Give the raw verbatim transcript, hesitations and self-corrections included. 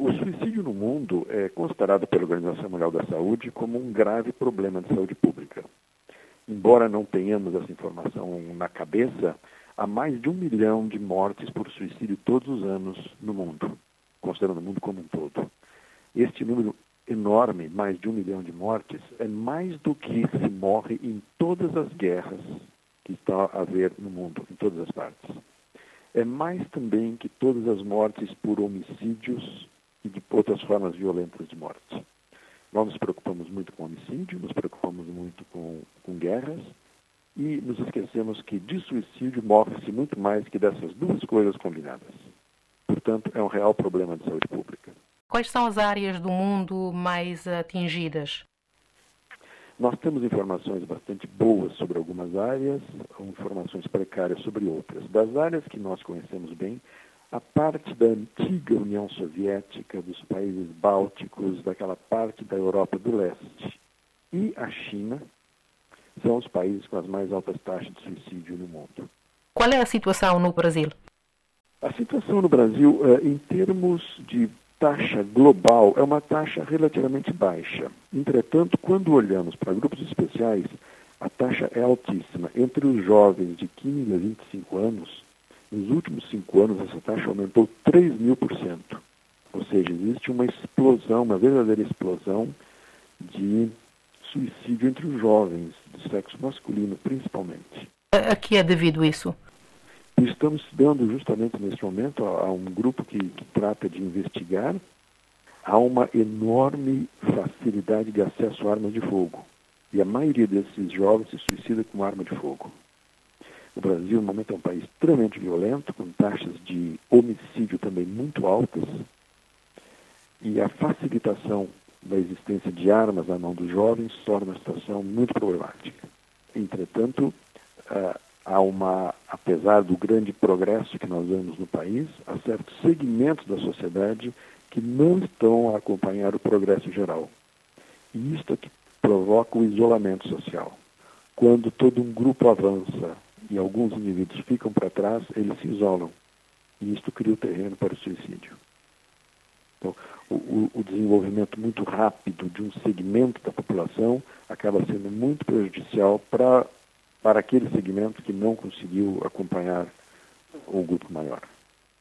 O suicídio no mundo é considerado pela Organização Mundial da Saúde como um grave problema de saúde pública. Embora não tenhamos essa informação na cabeça, há mais de um milhão de mortes por suicídio todos os anos no mundo, considerando o mundo como um todo. Este número enorme, mais de um milhão de mortes, é mais do que se morre em todas as guerras que está a haver no mundo, em todas as partes. É mais também que todas as mortes por homicídios e de outras formas violentas de morte. Nós nos preocupamos muito com homicídio, nos preocupamos muito com, com guerras e nos esquecemos que de suicídio morre-se muito mais que dessas duas coisas combinadas. Portanto, é um real problema de saúde pública. Quais são as áreas do mundo mais atingidas? Nós temos informações bastante boas sobre algumas áreas, informações precárias sobre outras. Das áreas que nós conhecemos bem, a parte da antiga União Soviética, dos países bálticos, daquela parte da Europa do Leste e a China, são os países com as mais altas taxas de suicídio no mundo. Qual é a situação no Brasil? A situação no Brasil, em termos de taxa global, é uma taxa relativamente baixa. Entretanto, quando olhamos para grupos especiais, a taxa é altíssima. Entre os jovens de quinze a vinte e cinco anos, nos últimos cinco anos, essa taxa aumentou três mil por cento. Ou seja, existe uma explosão, uma verdadeira explosão de suicídio entre os jovens, do sexo masculino, principalmente. A que é devido isso? Estamos estudando justamente neste momento a, a um grupo que, que trata de investigar. Há uma enorme facilidade de acesso a armas de fogo. E a maioria desses jovens se suicida com arma de fogo. O Brasil, no momento, é um país extremamente violento, com taxas de homicídio também muito altas. E a facilitação da existência de armas na mão dos jovens torna a situação muito problemática. Entretanto, uh, há uma, apesar do grande progresso que nós vemos no país, há certos segmentos da sociedade que não estão a acompanhar o progresso geral. E isto é que provoca o isolamento social. Quando todo um grupo avança e alguns indivíduos ficam para trás, eles se isolam. E isto cria o terreno para o suicídio. Então, o, o desenvolvimento muito rápido de um segmento da população acaba sendo muito prejudicial para, para aquele segmento que não conseguiu acompanhar o grupo maior.